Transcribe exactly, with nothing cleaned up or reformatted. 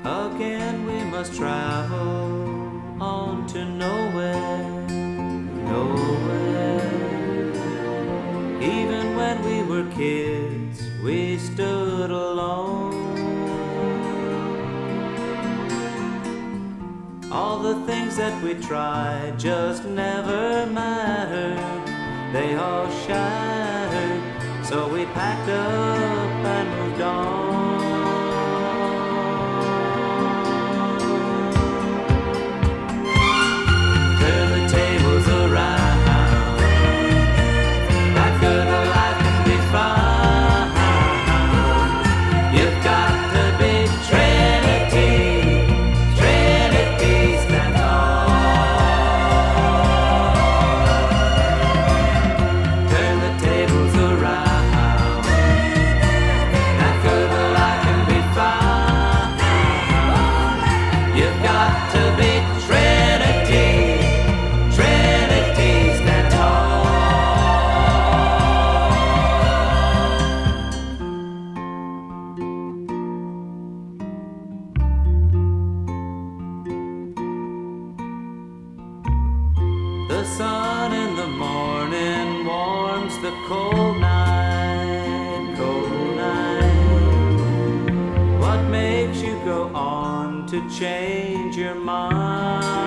Again we must travel on to nowhere, nowhere. Even when we were kids, we stood alone. All the things that we tried just never mattered. They all shattered, so we packed up and moved on. The sun in the morning warms the cold night, cold night. What makes you go on to change your mind?